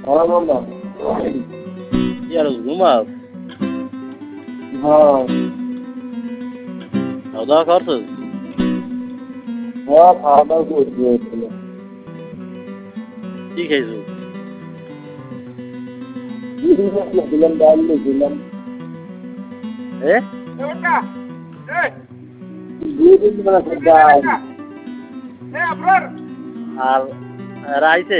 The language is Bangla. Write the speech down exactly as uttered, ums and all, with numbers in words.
হ্যাঁ বন্ধু। কি আর ঘুমাস? হ্যাঁ খাওয়া দাওয়া করছিস? হ্যাঁ খাওয়া দাওয়া করছি হচ্ছিল। কি খাইছিস? দিলাম ডাল দিলাম এ দুই দিন মানে ডাল আর রাইছে